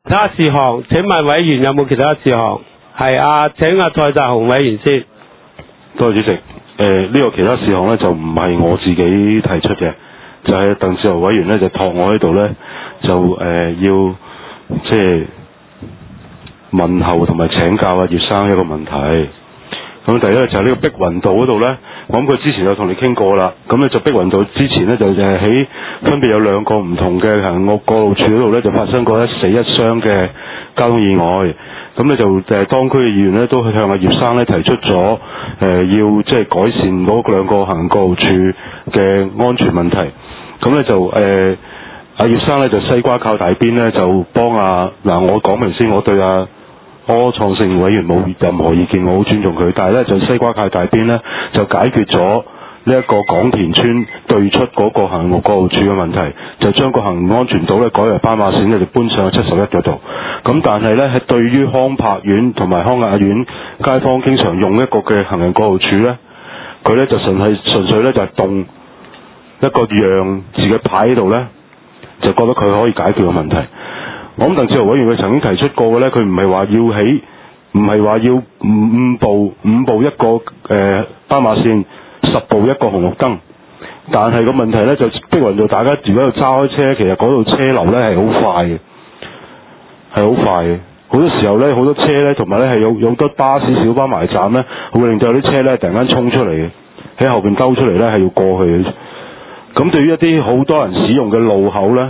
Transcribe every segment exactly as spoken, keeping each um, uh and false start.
其他事項，請問委員有冇其他事項？係啊，請阿蔡澤雄委員先。 多謝主席。誒、呃，呢、這個其他事項咧就唔係我自己提出嘅，就係、是、鄧志豪委員咧就託我喺度咧，就誒、呃、要即係問候同埋請教阿葉生一個問題。咁第一就係呢個碧雲道嗰度咧，我諗佢之前有同你傾過啦。咁咧就碧雲道之前咧就誒喺分別有兩個唔同嘅行路過路處嗰度咧就發生過一死一傷嘅交通意外。咁咧就誒當區嘅議員咧都向阿葉生咧提出咗誒、呃、要即係改善嗰兩個行過路處嘅安全問題。咁咧就誒阿葉生咧就西瓜靠大邊咧就幫阿嗱我講明先，我對阿柯創盛委員冇任何意見，我好尊重佢。但係咧就西瓜靠大邊咧就解決咗呢一個港田村對出嗰個行路過路處嘅問題，就將個行人安全島咧改為斑馬線咧就搬上去七十一嗰度。咁但係咧係對於康柏苑同埋康雅苑街坊經常用一個嘅行人過路處咧，佢咧就純係純粹咧就係動一個讓字嘅牌喺度咧，就覺得佢可以解決個問題。我諗鄧志豪委員佢曾經提出過嘅咧，佢唔係話要起，唔係話要五五步五步一個誒、呃、斑馬線，十步一個紅綠燈。但係個問題咧就碧雲道，大家如果要揸開車，其實嗰度車流咧係好快嘅，係好快嘅。好多時候咧，好多車咧，同埋咧係有有好多巴士、小巴埋站咧，會令到有啲車咧突然間衝出嚟嘅，喺後邊兜出嚟咧係要過去嘅。咁對於一啲好多人使用嘅路口咧，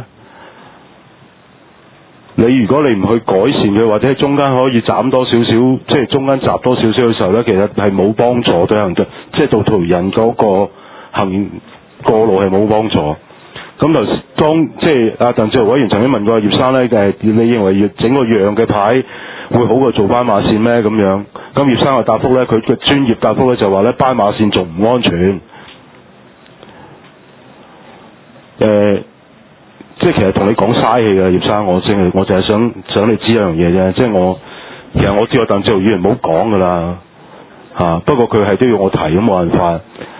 你如果你唔去改善佢，或者喺中間可以斬多少少，即係中間閘多少少嘅時候咧，其實係冇幫助對行人，即係到途人嗰個行過路係冇幫助。咁就當即係阿鄧志豪委員曾經問過葉生咧，誒，你認為要整個讓嘅牌會好過做斑馬線咩？咁樣，咁葉生嘅答覆咧，佢嘅專業答覆咧就話咧，斑馬線仲唔安全。誒、呃。即係其實同你講嘥氣嘅葉生，我正係我就係想想你知一樣嘢啫。即係我其實我知道鄧志豪議員唔好講㗎啦嚇，不過佢係都要我提，咁冇辦法。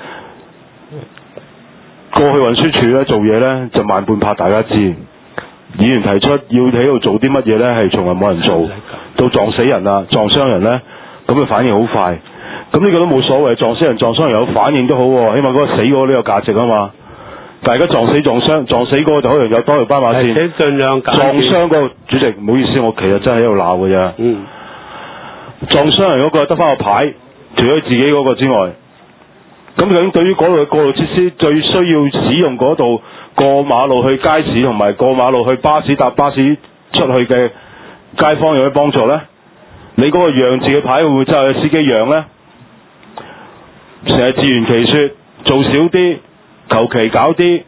過去運輸署咧做嘢咧就慢半拍，大家知。議員提出要喺度做啲乜嘢咧，係從來冇人做，到撞死人啊、撞傷人咧，咁佢反應好快。咁呢個都冇所謂，撞死人、撞傷人有反應都好喎，起碼嗰個死嗰個都有價值啊嘛。大家撞死撞傷，撞死嗰個就可能有多條斑馬線。請盡量減。撞傷嗰個主席唔好意思，我其實真係喺度鬧嘅啫。嗯。撞傷人嗰個得翻個牌，除咗自己嗰個之外，咁究竟對於嗰度嘅過路設施最需要使用嗰度過馬路去街市同埋過馬路去巴士搭巴士出去嘅街坊有咩幫助呢？你嗰個讓字嘅牌會唔會真係司機讓呢？成日自圓其說，做少啲。求其搞啲，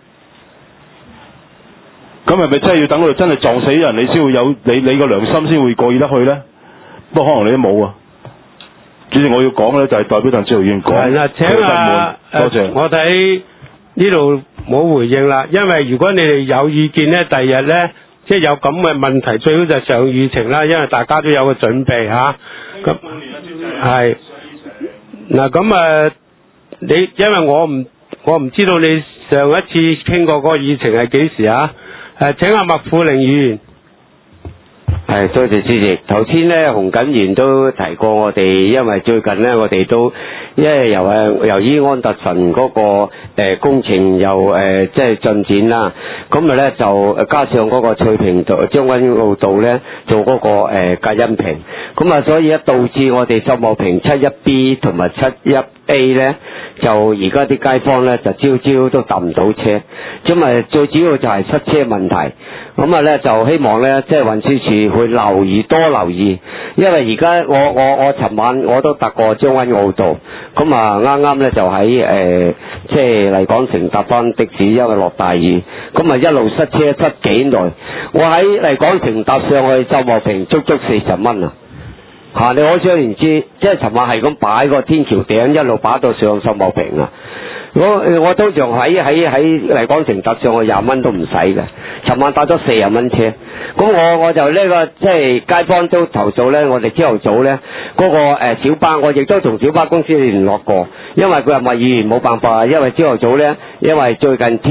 咁係咪真係要等到真係撞死人，你先會有你你個良心先會過意得去呢？不過可能你都冇啊。主席，我要講呢就係代表鄧志豪議員講。係啦，請啊，多謝。我睇呢度冇回應啦，因為如果你哋有意見呢，第二日呢，即係有咁嘅問題，最好就上議程啦，因為大家都有個準備嚇。咁係嗱，咁誒，你因為我唔。我唔知道你上一次傾過嗰個議程係幾時啊？誒，請阿麥富玲議員。 係，多謝主席。頭先咧，洪錦元都提過我哋，因為最近咧，我哋都因為由誒由於安達臣嗰個誒、呃、工程又誒即係進展啦，咁啊咧就加上嗰個翠屏道將軍澳道咧做嗰、那個誒、呃、隔音屏，咁啊所以咧導致我哋秀茂坪七一 B 同埋七一 A 咧，就而家啲街坊咧就朝朝都搭唔到車，因為最主要就係塞車問題。咁啊咧就希望咧即係運輸署會留意多留意，因為而家我我我尋晚我都搭過將軍澳道，咁啊啱啱咧就喺誒即係麗港城搭翻的士，因為落大雨，咁啊一路塞車塞幾耐，我喺麗港城搭上去秀茂坪足足四十蚊啊！嚇！你可想而知，即係尋晚係咁擺個天橋頂，一路擺到上秀茂坪啊！我我通常喺喺喺麗港城搭上去廿蚊都唔使嘅，尋晚搭咗四十蚊車。咁我我就呢、這個即係街坊都投訴咧，我哋朝頭早咧嗰、那個、呃、小巴，我亦都同小巴公司聯絡過，因為佢話議員冇辦法，因為朝頭早咧，因為最近天。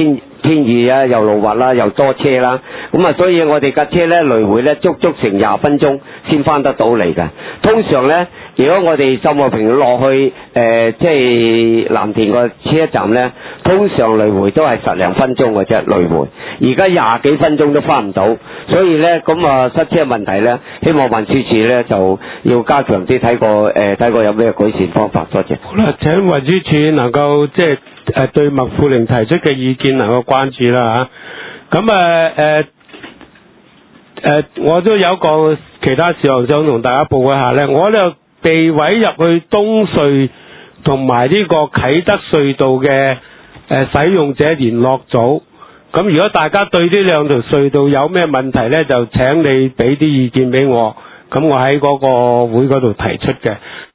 天意啊，又路滑啦，又多車啦，咁啊，所以我哋架車咧來回咧足足成廿分鐘先翻得到嚟嘅。通常咧，如果我哋秀茂坪落去誒、呃，即係藍田個車站咧，通常來回都係十零分鐘嘅啫，來回。而家廿幾分鐘都翻唔到，所以咧咁啊塞車問題咧，希望運輸署咧就要加強啲睇過誒，睇、呃、過有咩改善方法。多謝。 好啦，請運輸署能夠即係誒對麥富玲提出嘅意見能夠關注啦嚇。咁啊誒誒，我都有個其他事項想同大家報一下咧，我呢被委入去東隧同埋呢個啟德隧道嘅誒、呃、使用者聯絡組。咁如果大家對呢兩條隧道有咩問題咧，就請你俾啲意見俾我，咁我喺嗰個會嗰度提出嘅。